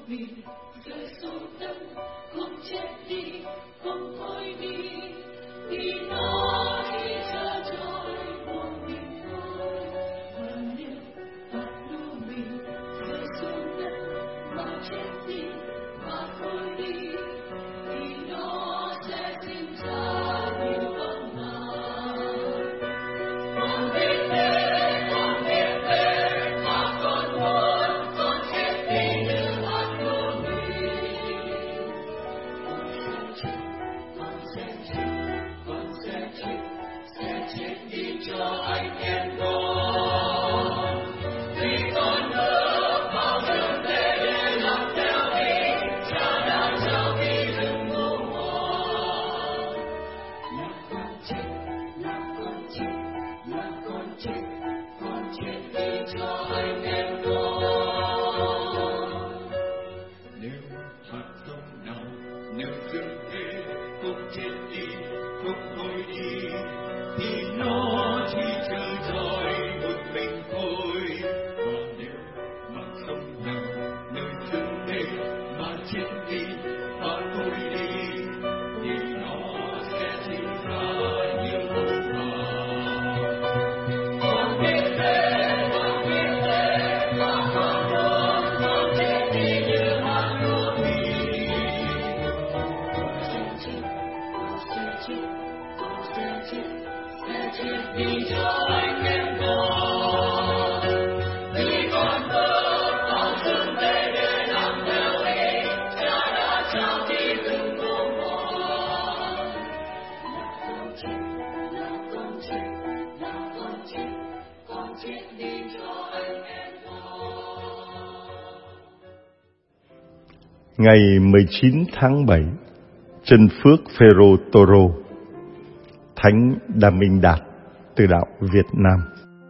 mình rơi xuống đất, không chết đi, không thôi đi, vì nó chỉ chờ trôi một mình thôi. Và nếu phạt lưu mình rơi xuống đất mà chết đi, mà thôi đi, thì nó sẽ sinh ra nhiều ấm áp. Con biết thế, con biết thế, mà con muốn con chết đi như hạt lúa mì. Con sẽ chết đi cho anh em con. Vì con nước bao giờ để làm theo ý Cha đã trao đi đừng ngu ngoan. Là con chết, con chết đi cho anh em con. Nếu hạt giống nào, nếu rừng thế không chết đi, không thôi đi, thì nó chỉ chờ đợi một mình thôi. Và nếu mặt sông nào, nơi rừng thế mà chết đi, mà thôi đi, thì nó sẽ sinh ra nhiều ấm áp. Con biết thế, mà con muốn con chết đi như hạt lúa mì. Con sẽ chết đi cho anh em con. Vì con bước vào rừng để làm theo ý Cha đã trao đi đừng ngu ngoan. Con chết đi cho anh em con. Ngày 19 tháng 7, Chân Phước Phêrô Tô-rô, Thánh Đa Minh Đạt từ đạo Việt Nam.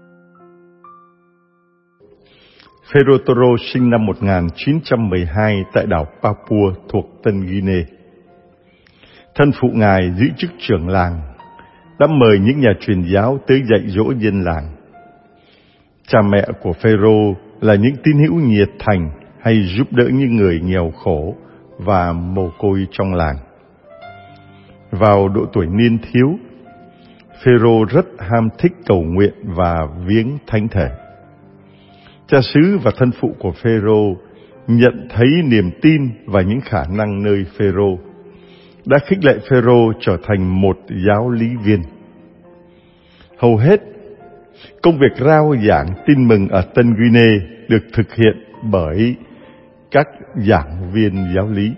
Phêrô Tô-rô sinh năm 1912 tại đảo Papua thuộc Tân Guinea. Thân phụ Ngài giữ chức trưởng làng, đã mời những nhà truyền giáo tới dạy dỗ dân làng. Cha mẹ của Phêrô là những tín hữu nhiệt thành hay giúp đỡ những người nghèo khổ và mồ côi trong làng. Vào độ tuổi niên thiếu, Phêrô rất ham thích cầu nguyện và viếng thánh thể. Cha xứ và thân phụ của Phêrô nhận thấy niềm tin và những khả năng nơi Phêrô, đã khích lệ Phêrô trở thành một giáo lý viên. Hầu hết, công việc rao giảng tin mừng ở Tân Guinea được thực hiện bởi các giảng viên giáo lý.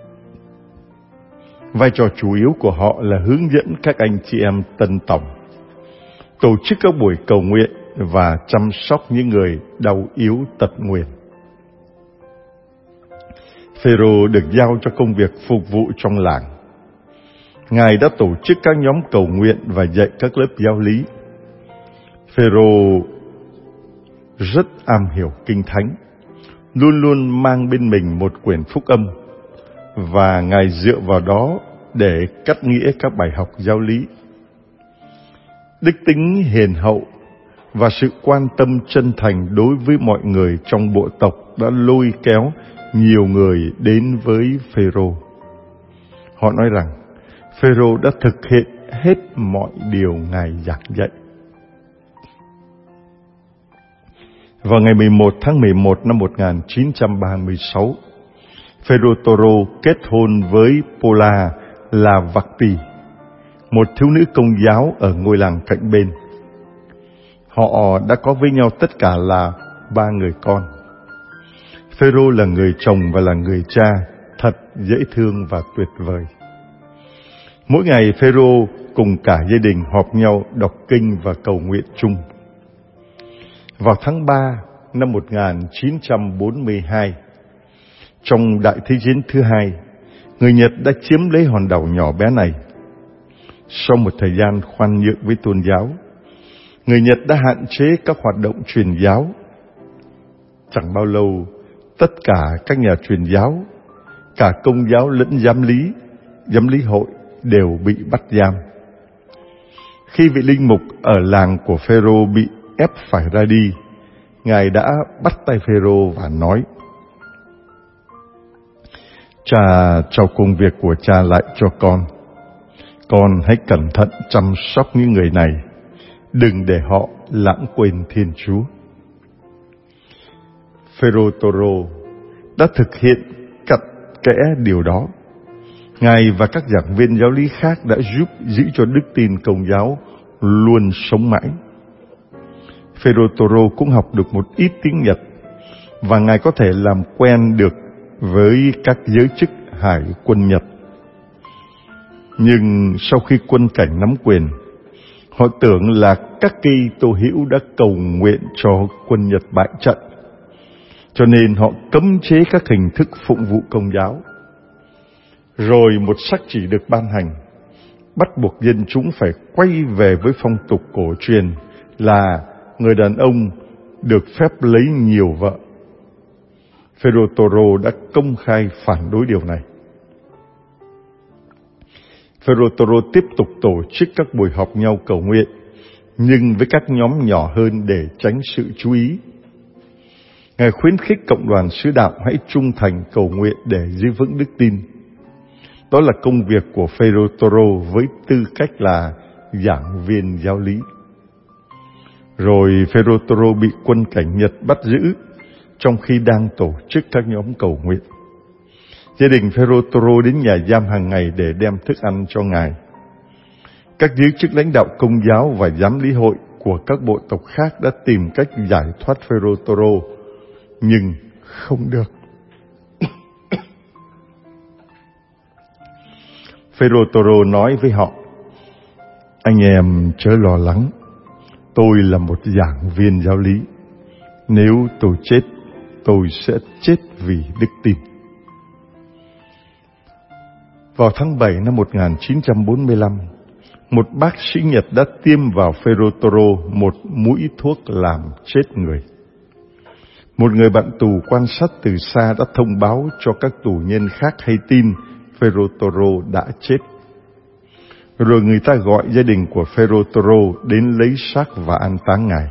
Vai trò chủ yếu của họ là hướng dẫn các anh chị em tân tòng, tổ chức các buổi cầu nguyện và chăm sóc những người đau yếu tật nguyền. Phêrô được giao cho công việc phục vụ trong làng. Ngài đã tổ chức các nhóm cầu nguyện và dạy các lớp giáo lý. Phêrô rất am hiểu kinh thánh, luôn luôn mang bên mình một quyển phúc âm, và Ngài dựa vào đó để cắt nghĩa các bài học giáo lý. Đức tính hiền hậu và sự quan tâm chân thành đối với mọi người trong bộ tộc đã lôi kéo nhiều người đến với Phêrô. Họ nói rằng Phêrô đã thực hiện hết mọi điều Ngài giảng dạy. Vào ngày 11 tháng 11 năm 1936, Phêrô Tô-rô kết hôn với Pola Lavakti, một thiếu nữ công giáo ở ngôi làng cạnh bên. Họ đã có với nhau tất cả là 3 người con. Phêrô là người chồng và là người cha thật dễ thương và tuyệt vời. Mỗi ngày Phêrô cùng cả gia đình họp nhau đọc kinh và cầu nguyện chung. Vào tháng 3 năm 1942, trong Đại Thế chiến thứ hai, người Nhật đã chiếm lấy hòn đảo nhỏ bé này. Sau một thời gian khoan nhượng với tôn giáo, người Nhật đã hạn chế các hoạt động truyền giáo. Chẳng bao lâu, tất cả các nhà truyền giáo, cả công giáo lẫn giám lý hội đều bị bắt giam. Khi vị linh mục ở làng của Phêrô bị ép phải ra đi, Ngài đã bắt tay Phêrô và nói: Cha trao công việc của cha lại cho con. Con hãy cẩn thận chăm sóc những người này, đừng để họ lãng quên Thiên Chúa. Phêrô Tô-rô đã thực hiện cặn kẽ điều đó. Ngài và các giảng viên giáo lý khác đã giúp giữ cho đức tin Công giáo luôn sống mãi. Phêrô Tô-rô cũng học được một ít tiếng Nhật, và Ngài có thể làm quen được với các giới chức hải quân Nhật. Nhưng sau khi quân cảnh nắm quyền, họ tưởng là các Kitô hữu đã cầu nguyện cho quân Nhật bại trận, cho nên họ cấm chế các hình thức phụng vụ Công giáo. Rồi một sắc chỉ được ban hành, bắt buộc dân chúng phải quay về với phong tục cổ truyền là người đàn ông được phép lấy nhiều vợ. Phêrô Tô-rô đã công khai phản đối điều này. Phêrô Tô-rô tiếp tục tổ chức các buổi họp nhau cầu nguyện, nhưng với các nhóm nhỏ hơn để tránh sự chú ý. Ngài khuyến khích cộng đoàn sứ đạo hãy trung thành cầu nguyện để giữ vững đức tin. Đó là công việc của Phêrô Tô-rô với tư cách là giảng viên giáo lý. Rồi Phêrô Tô-rô bị quân cảnh Nhật bắt giữ trong khi đang tổ chức các nhóm cầu nguyện. Gia đình Phêrô Tô-rô đến nhà giam hàng ngày để đem thức ăn cho Ngài. Các giới chức lãnh đạo Công giáo và giám lý hội của các bộ tộc khác đã tìm cách giải thoát Phêrô Tô-rô, nhưng không được. Phêrô Tô-rô nói với họ: anh em chớ lo lắng, tôi là một giảng viên giáo lý. Nếu tôi chết, tôi sẽ chết vì đức tin. Vào tháng 7 năm 1945, một bác sĩ Nhật đã tiêm vào Phêrô Tô-rô một mũi thuốc làm chết người. Một người bạn tù quan sát từ xa đã thông báo cho các tù nhân khác hay tin Phêrô Tô-rô đã chết. Rồi người ta gọi gia đình của Phêrô Tô-rô đến lấy xác và an táng Ngài.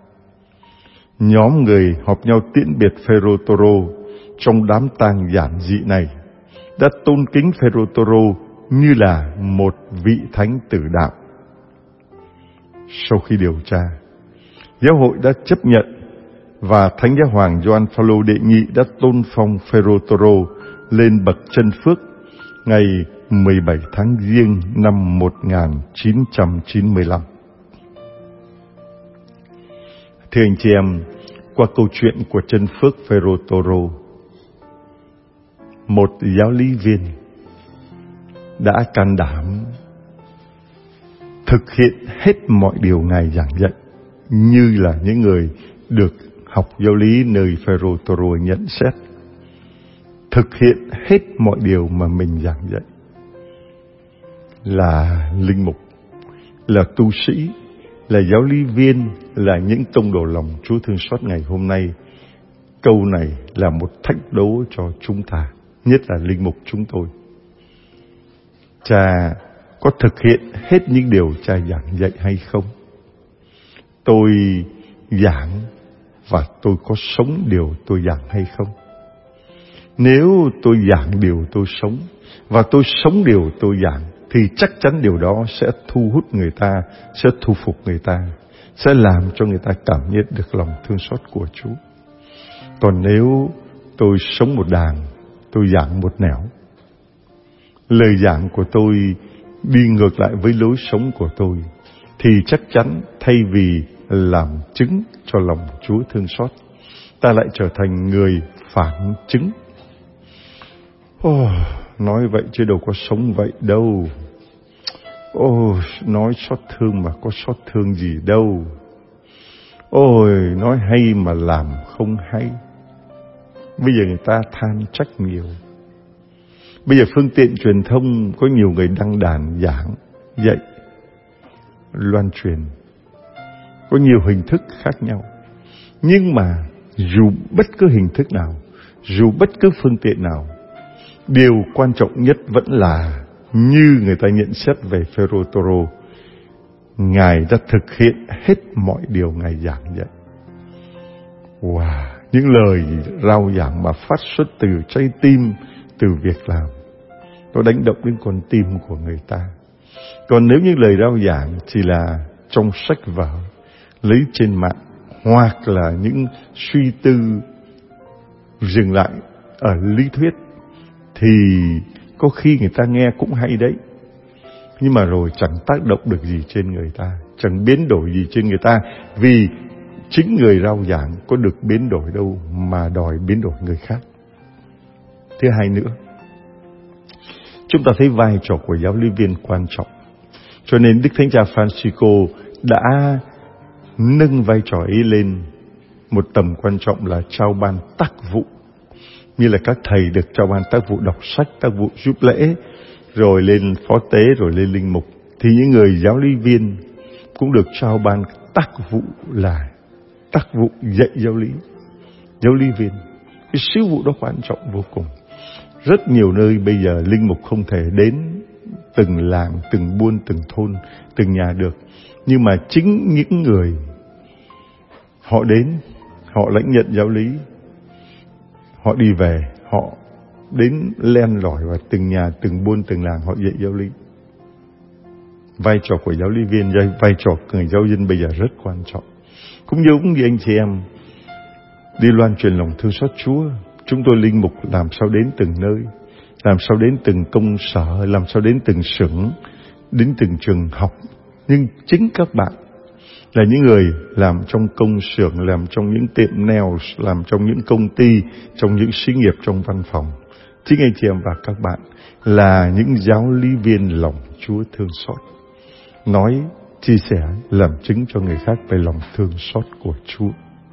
Nhóm người họp nhau tiễn biệt Phêrô Tô-rô trong đám tang giản dị này đã tôn kính Phêrô Tô-rô như là một vị thánh tử đạo. Sau khi điều tra, giáo hội đã chấp nhận và Thánh Giáo hoàng Gioan Phaolô đệ nhị đã tôn phong Phêrô Tô-rô lên bậc chân phước ngày 17 tháng Giêng năm 1995. Thưa anh chị em, qua câu chuyện của chân phước Phêrô Tô-rô, một giáo lý viên đã can đảm thực hiện hết mọi điều Ngài giảng dạy, như là những người được học giáo lý nơi Phêrô Tô-rô nhận xét. Thực hiện hết mọi điều mà mình giảng dạy. Là linh mục, là tu sĩ, là giáo lý viên, là những tông đồ lòng Chúa thương xót ngày hôm nay, câu này là một thách đố cho chúng ta, nhất là linh mục chúng tôi. Cha có thực hiện hết những điều cha giảng dạy hay không? Tôi giảng và tôi có sống điều tôi giảng hay không? Nếu tôi giảng điều tôi sống và tôi sống điều tôi giảng, thì chắc chắn điều đó sẽ thu hút người ta, sẽ thu phục người ta, sẽ làm cho người ta cảm nhận được lòng thương xót của Chúa. Còn nếu tôi sống một đàng, tôi giảng một nẻo, lời giảng của tôi đi ngược lại với lối sống của tôi, thì chắc chắn thay vì làm chứng cho lòng Chúa thương xót, ta lại trở thành người phản chứng. Nói vậy chứ đâu có sống vậy đâu. Nói xót thương mà có xót thương gì đâu. Nói hay mà làm không hay. Bây giờ người ta than trách nhiều. Bây giờ phương tiện truyền thông có nhiều người đăng đàn giảng, dạy, loan truyền. Có nhiều hình thức khác nhau. Nhưng mà dù bất cứ hình thức nào, dù bất cứ phương tiện nào, điều quan trọng nhất vẫn là như người ta nhận xét về Phêrô Tô-rô, Ngài đã thực hiện hết mọi điều Ngài giảng dạy. Những lời rao giảng mà phát xuất từ trái tim, từ việc làm. Nó đánh động đến con tim của người ta. Còn nếu như lời rao giảng chỉ là trong sách vở, lấy trên mạng, hoặc là những suy tư dừng lại ở lý thuyết, thì có khi người ta nghe cũng hay đấy, nhưng mà rồi chẳng tác động được gì trên người ta, chẳng biến đổi gì trên người ta, vì chính người rao giảng có được biến đổi đâu mà đòi biến đổi người khác. Thứ hai nữa, chúng ta thấy vai trò của giáo lý viên quan trọng, cho nên Đức Thánh Cha Francisco đã nâng vai trò ấy lên một tầm quan trọng là trao ban tác vụ. Như là các thầy được trao ban tác vụ đọc sách, tác vụ giúp lễ, rồi lên phó tế, rồi lên linh mục, thì những người giáo lý viên cũng được trao ban tác vụ là tác vụ dạy giáo lý. Giáo lý viên, cái sứ vụ đó quan trọng vô cùng. Rất nhiều nơi bây giờ linh mục không thể đến từng làng, từng buôn, từng thôn, từng nhà được, nhưng mà chính những người họ đến, họ lãnh nhận giáo lý, họ đi về, họ đến len lỏi vào từng nhà, từng buôn, từng làng, họ dạy giáo lý. Vai trò của giáo lý viên, vai trò của người giáo dân bây giờ rất quan trọng. Cũng giống như anh chị em đi loan truyền lòng thương xót Chúa, chúng tôi linh mục làm sao đến từng nơi, làm sao đến từng công sở, làm sao đến từng xưởng, đến từng trường học. Nhưng chính các bạn là những người làm trong công xưởng, làm trong những tiệm nails, làm trong những công ty, trong những xí nghiệp, trong văn phòng. Chính anh chị em và các bạn là những giáo lý viên lòng Chúa thương xót, nói, chia sẻ, làm chứng cho người khác về lòng thương xót của Chúa.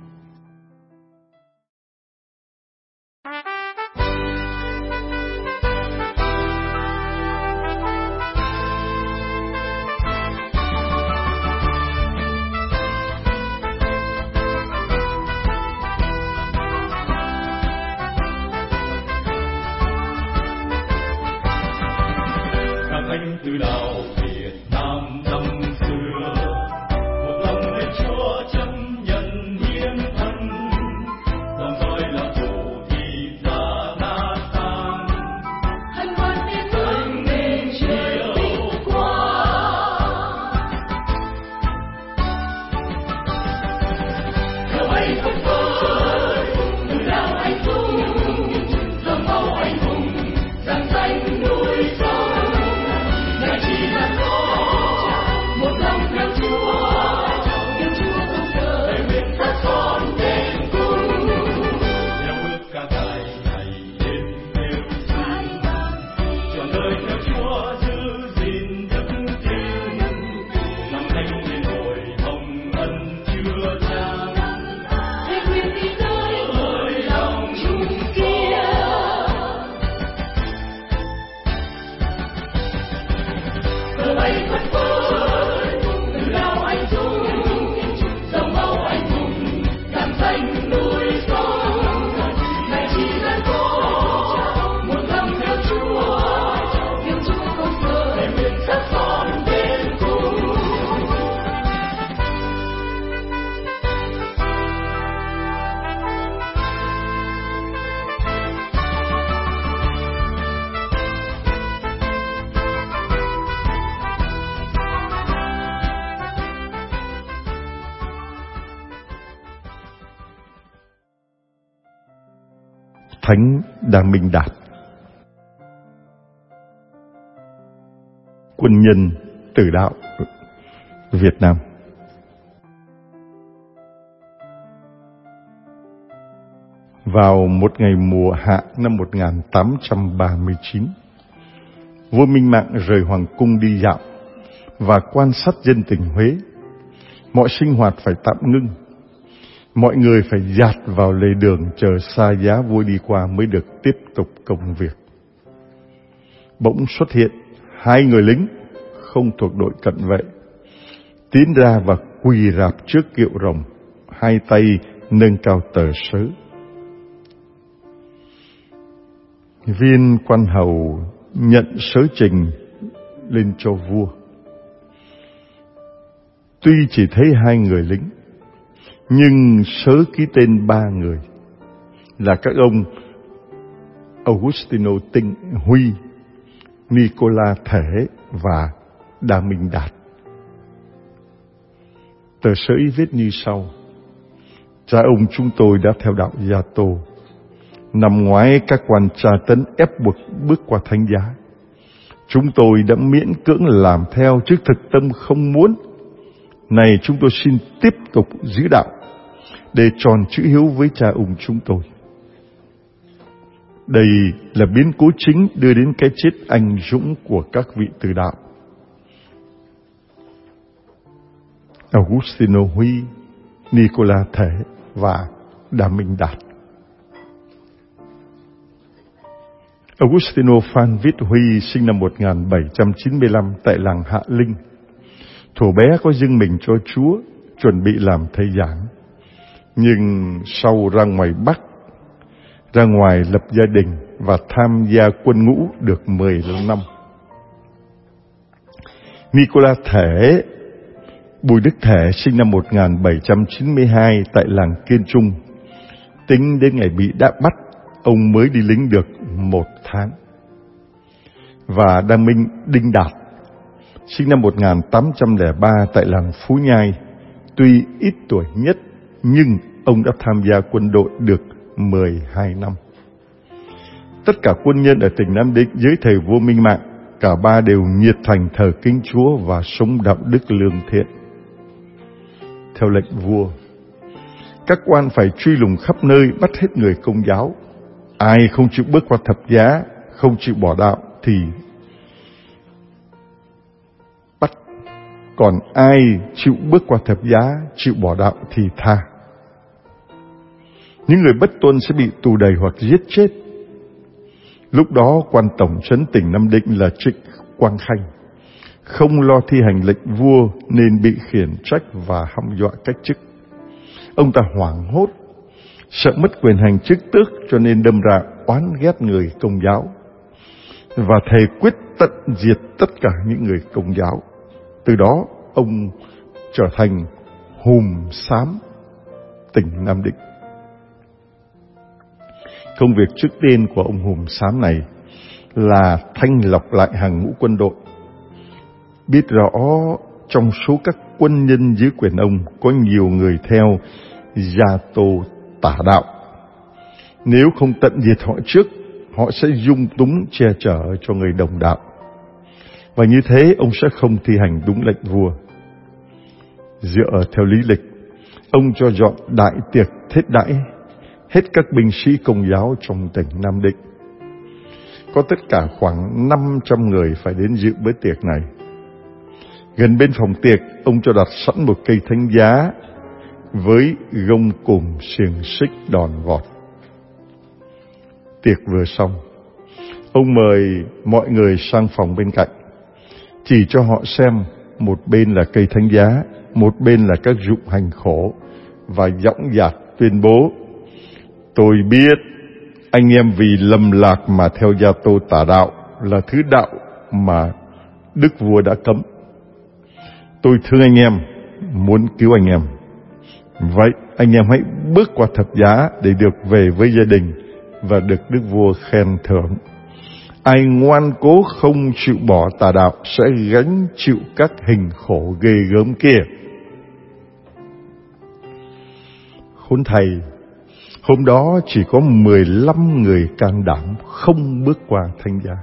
Từ đạo Việt Nam năm xưa, một lòng lên Chúa chấp nhận hiến thân, dòng dõi là chủ thì ra nát tan. Hành văn tiếng anh nên chiều qua, theo bay phất phới, từ đạo anh dũng, dòng máu anh hùng, rạng danh núi sông. Thánh Đa Minh Đạt, quân nhân tử đạo Việt Nam. Vào một ngày mùa hạ năm 1839, vua Minh Mạng rời hoàng cung đi dạo và quan sát dân tình Huế. Mọi sinh hoạt phải tạm ngưng. Mọi người phải dạt vào lề đường chờ xa giá vua đi qua mới được tiếp tục công việc. Bỗng xuất hiện hai người lính không thuộc đội cận vệ, tiến ra và quỳ rạp trước kiệu rồng, hai tay nâng cao tờ sớ. Viên quan hầu nhận sớ trình lên cho vua. Tuy chỉ thấy hai người lính, nhưng sớ ký tên ba người là các ông Augustino Tinh Huy, Nicola Thể và Đa Minh Đạt. Tờ sới viết như sau: Cha ông chúng tôi đã theo đạo Gia Tô. Năm ngoái các quan tra tấn ép buộc bước qua thánh giá. Chúng tôi đã miễn cưỡng làm theo chứ thực tâm không muốn. Này chúng tôi xin tiếp tục giữ đạo để tròn chữ hiếu với cha ông chúng tôi. Đây là biến cố chính đưa đến cái chết anh dũng của các vị tử đạo. Augustino Huy, Nicola Thể và Đa Minh Đạt. Augustino Phan Viết Huy sinh năm 1795 tại làng Hạ Linh. Thuở bé có dâng mình cho Chúa, chuẩn bị làm thầy giảng. Nhưng sau ra ngoài Bắc, ra ngoài lập gia đình và tham gia quân ngũ được 15 năm. Nicola Thể, Bùi Đức Thể sinh năm 1792 tại làng Kiên Trung. Tính đến ngày bị đã bắt, ông mới đi lính được 1 tháng. Và Đa Minh Đinh Đạt sinh năm 1803 tại làng Phú Nhai. Tuy ít tuổi nhất, nhưng ông đã tham gia quân đội được 12 năm. Tất cả quân nhân ở tỉnh Nam Định dưới thầy vua Minh Mạng, cả ba đều nhiệt thành thờ kính Chúa và sống đạo đức lương thiện. Theo lệnh vua, các quan phải truy lùng khắp nơi, bắt hết người Công giáo. Ai không chịu bước qua thập giá, không chịu bỏ đạo thì bắt. Còn ai chịu bước qua thập giá, chịu bỏ đạo thì tha. Những người bất tuân sẽ bị tù đày hoặc giết chết. Lúc đó quan tổng trấn tỉnh Nam Định là Trịnh Quang Khanh không lo thi hành lệnh vua nên bị khiển trách và hăm dọa cách chức. Ông ta hoảng hốt, sợ mất quyền hành chức tước cho nên đâm ra oán ghét người Công giáo và thề quyết tận diệt tất cả những người Công giáo. Từ đó ông trở thành Hùm Xám tỉnh Nam Định. Công việc trước tiên của ông Hùm Xám này là thanh lọc lại hàng ngũ quân đội. Biết rõ trong số các quân nhân dưới quyền ông có nhiều người theo Gia Tô tả đạo. Nếu không tận diệt họ trước, họ sẽ dung túng che chở cho người đồng đạo. Và như thế ông sẽ không thi hành đúng lệnh vua. Dựa theo lý lịch, ông cho dọn đại tiệc thiết đãi hết các binh sĩ Công giáo trong tỉnh Nam Định. Có tất cả khoảng 500 người phải đến dự bữa tiệc này. Gần bên phòng tiệc, ông cho đặt sẵn một cây thánh giá với gông cùm xiềng xích đòn vọt. Tiệc vừa xong, ông mời mọi người sang phòng bên cạnh, chỉ cho họ xem một bên là cây thánh giá, một bên là các dụng hành khổ, và dõng dạc tuyên bố: Tôi biết anh em vì lầm lạc mà theo Gia Tô tà đạo là thứ đạo mà Đức Vua đã cấm. Tôi thương anh em, muốn cứu anh em. Vậy anh em hãy bước qua thập giá để được về với gia đình và được Đức Vua khen thưởng. Ai ngoan cố không chịu bỏ tà đạo sẽ gánh chịu các hình khổ ghê gớm kia. Khốn thầy, hôm đó chỉ có 15 người can đảm không bước qua thánh giá.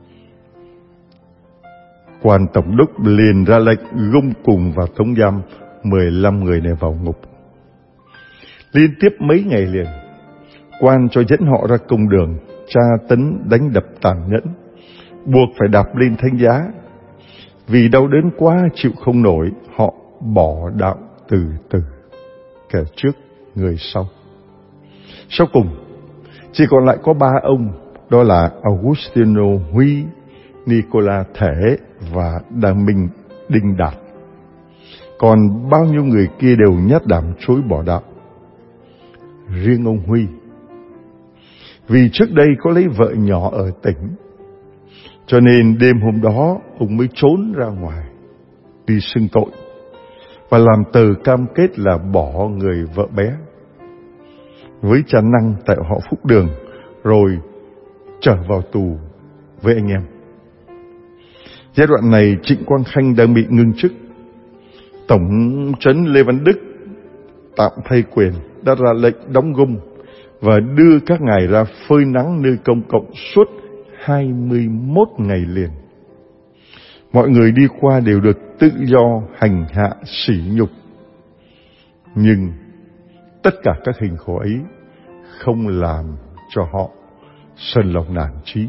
Quan tổng đốc liền ra lệnh gông cùng và tống giam 15 người này vào ngục. Liên tiếp mấy ngày liền, quan cho dẫn họ ra công đường, tra tấn đánh đập tàn nhẫn, buộc phải đạp lên thánh giá. Vì đau đớn quá chịu không nổi, họ bỏ đạo từ từ, kẻ trước người sau. Sau cùng, chỉ còn lại có 3 ông, đó là Augustino Huy, Nicola Thể và Đa Minh Đinh Đạt. Còn bao nhiêu người kia đều nhát đảm chối bỏ đạo. Riêng ông Huy, vì trước đây có lấy vợ nhỏ ở tỉnh, cho nên đêm hôm đó ông mới trốn ra ngoài đi xưng tội và làm tờ cam kết là bỏ người vợ bé với cha Năng tại họ Phúc Đường, rồi trở vào tù với anh em. Giai đoạn này Trịnh Quang Khanh đang bị ngưng chức. Tổng trấn Lê Văn Đức tạm thay quyền đã ra lệnh đóng gông và đưa các ngài ra phơi nắng nơi công cộng suốt 21 ngày liền. Mọi người đi qua đều được tự do hành hạ sỉ nhục. Nhưng tất cả các hình khổ ấy không làm cho họ sơn lòng nản chí.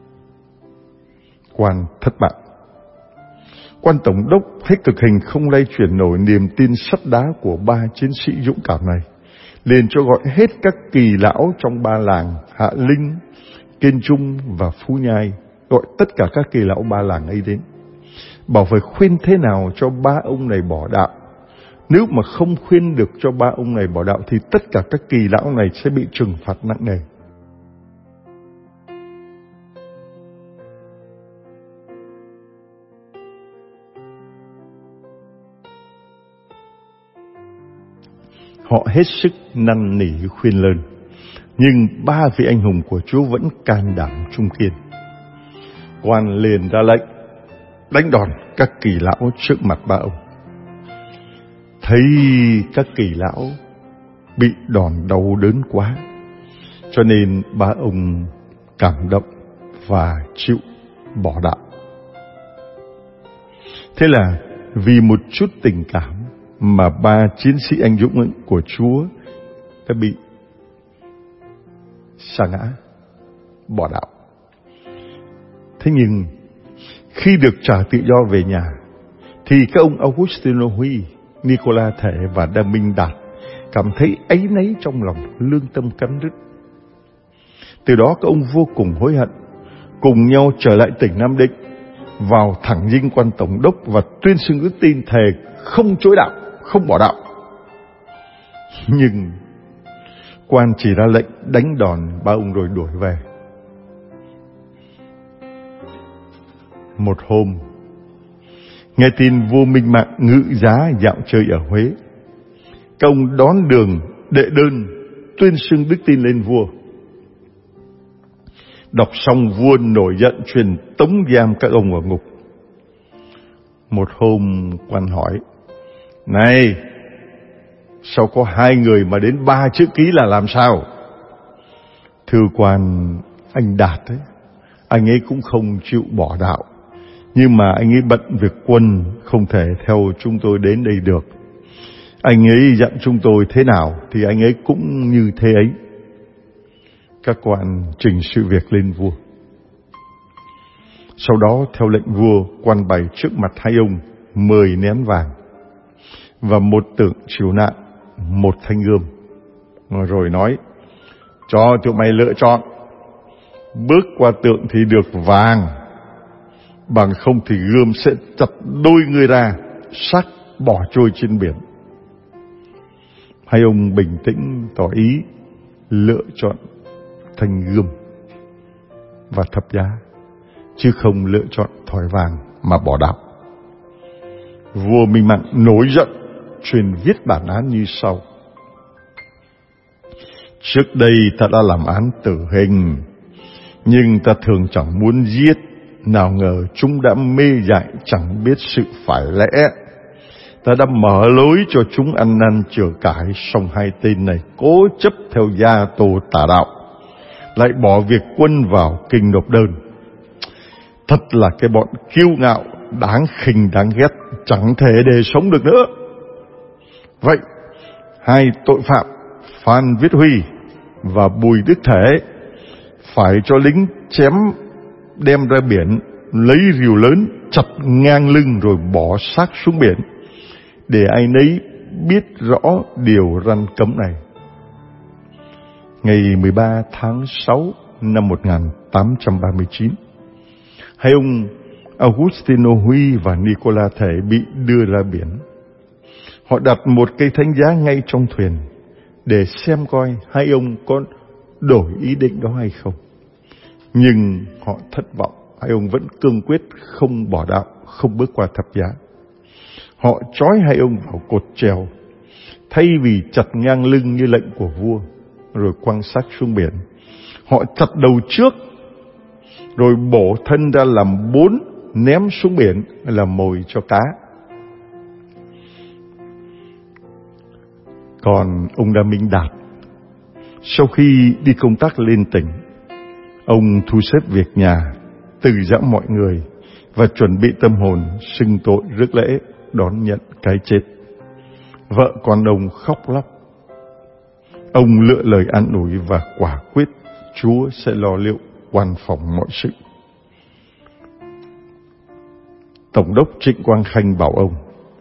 Quan thất bại. Quan tổng đốc hết cực hình không lay chuyển nổi niềm tin sắt đá của 3 chiến sĩ dũng cảm này, liền cho gọi hết các kỳ lão trong 3 làng Hạ Linh, Kiên Trung và Phú Nhai, gọi tất cả các kỳ lão 3 làng ấy đến, bảo phải khuyên thế nào cho 3 ông này bỏ đạo. Nếu mà không khuyên được cho 3 ông này bỏ đạo thì tất cả các kỳ lão này sẽ bị trừng phạt nặng nề. Họ hết sức năn nỉ khuyên lơn, nhưng 3 vị anh hùng của Chúa vẫn can đảm trung kiên. Quan liền ra lệnh đánh đòn các kỳ lão trước mặt 3 ông. Thấy các kỳ lão bị đòn đau đớn quá, cho nên 3 ông cảm động và chịu bỏ đạo. Thế là vì một chút tình cảm mà 3 chiến sĩ anh dũng của Chúa đã bị sa ngã, bỏ đạo. Thế nhưng khi được trả tự do về nhà thì các ông Augustino Huy, Nicola Thể và Đa Minh Đạt cảm thấy áy náy trong lòng, lương tâm cắn rứt. Từ đó các ông vô cùng hối hận, cùng nhau trở lại tỉnh Nam Định, vào thẳng dinh quan tổng đốc và tuyên xưng ước tin thề không chối đạo, không bỏ đạo. Nhưng quan chỉ ra lệnh đánh đòn 3 ông rồi đuổi về. Một hôm, nghe tin vua Minh Mạng ngự giá dạo chơi ở Huế, các ông đón đường đệ đơn tuyên xưng đức tin lên vua. Đọc xong vua nổi giận truyền tống giam các ông vào ngục. Một hôm quan hỏi: Này, sao có 2 người mà đến 3 chữ ký là làm sao? Thưa quan, anh Đạt ấy, anh ấy cũng không chịu bỏ đạo, nhưng mà anh ấy bận việc quân, không thể theo chúng tôi đến đây được. Anh ấy dặn chúng tôi thế nào thì anh ấy cũng như thế ấy. Các quan trình sự việc lên vua. Sau đó theo lệnh vua, quan bày trước mặt 2 ông 10 nén vàng và một tượng chiếu nạn, một thanh gươm, rồi nói: cho tụi mày lựa chọn, bước qua tượng thì được vàng, bằng không thì gươm sẽ chặt đôi người ra, xác bỏ trôi trên biển. 2 ông bình tĩnh tỏ ý lựa chọn thanh gươm và thập giá, chứ không lựa chọn thỏi vàng mà bỏ đạo. Vua Minh Mạng nổi giận, truyền viết bản án như sau: Trước đây ta đã làm án tử hình, nhưng ta thường chẳng muốn giết, nào ngờ chúng đã mê dại chẳng biết sự phải lẽ. Ta đã mở lối cho chúng ăn năn chửa cải, song 2 tên này cố chấp theo gia tô tà đạo, lại bỏ việc quân vào kinh nộp đơn. Thật là cái bọn kiêu ngạo, đáng khinh đáng ghét, chẳng thể để sống được nữa. Vậy 2 tội phạm Phan Viết Huy và Bùi Đức Thể phải cho lính chém đem ra biển, lấy rìu lớn chặt ngang lưng rồi bỏ xác xuống biển, để ai nấy biết rõ điều răn cấm này. Ngày 13 tháng 6 năm 1839, 2 ông Augustino Huy và Nicola Thể bị đưa ra biển. Họ đặt một cây thánh giá ngay trong thuyền để xem coi 2 ông có đổi ý định đó hay không. Nhưng họ thất vọng, 2 ông vẫn cương quyết không bỏ đạo, không bước qua thập giá. Họ trói 2 ông vào cột chèo, thay vì chặt ngang lưng như lệnh của vua rồi quăng xác xuống biển. Họ chặt đầu trước rồi bổ thân ra làm 4, ném xuống biển làm mồi cho cá. Còn ông Đa Minh Đạt, sau khi đi công tác lên tỉnh, ông thu xếp việc nhà, từ giã mọi người và chuẩn bị tâm hồn xưng tội rước lễ đón nhận cái chết. Vợ con ông khóc lóc. Ông lựa lời an ủi và quả quyết Chúa sẽ lo liệu quan phòng mọi sự. Tổng đốc Trịnh Quang Khanh bảo ông: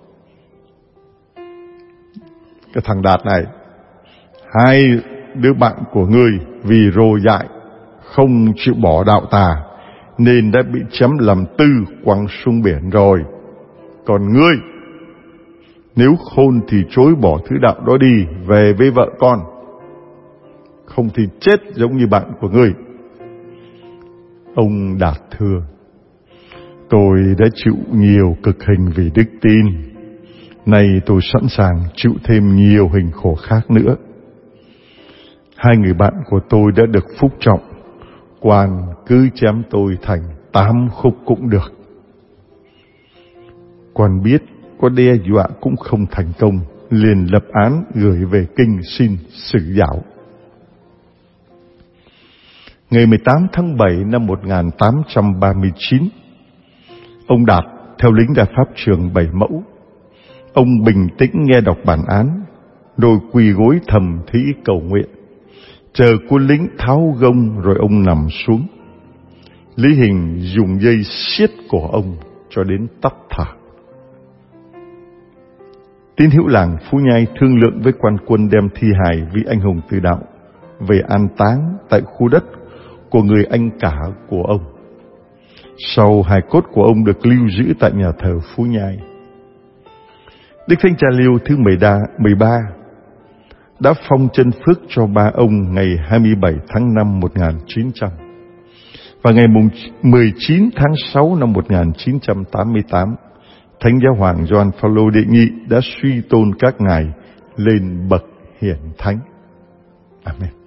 cái thằng Đạt này, 2 đứa bạn của ngươi vì rồ dại không chịu bỏ đạo tà nên đã bị chém làm tư quăng xuống biển rồi. Còn ngươi, nếu khôn thì chối bỏ thứ đạo đó đi, về với vợ con, không thì chết giống như bạn của ngươi. Ông Đạt thưa: tôi đã chịu nhiều cực hình vì đức tin, nay tôi sẵn sàng chịu thêm nhiều hình khổ khác nữa. 2 người bạn của tôi đã được phúc trọng, quan cứ chém tôi thành 8 khúc cũng được. Quan biết có đe dọa cũng không thành công, liền lập án gửi về kinh xin xử giảo. Ngày 18 tháng 7 năm 1839, ông Đạt theo lính ra pháp trường 7 Mẫu. Ông bình tĩnh nghe đọc bản án, rồi quỳ gối thầm thí cầu nguyện, chờ quân lính tháo gông rồi ông nằm xuống. Lý Hình dùng dây siết cổ ông cho đến tắt thở. Tín hữu làng Phú Nhai thương lượng với quan quân đem thi hài vị anh hùng từ đạo về an táng tại khu đất của người anh cả của ông. Sau hài cốt của ông được lưu giữ tại nhà thờ Phú Nhai. Đức Thánh Cha Liêu thứ 13 đã phong chân phước cho ba ông ngày 27 tháng 5 1900. Và ngày 19 tháng 6 năm 1988, Thánh Giáo Hoàng Gioan Phaolô đệ nhị đã suy tôn các ngài lên bậc hiển thánh. Amen.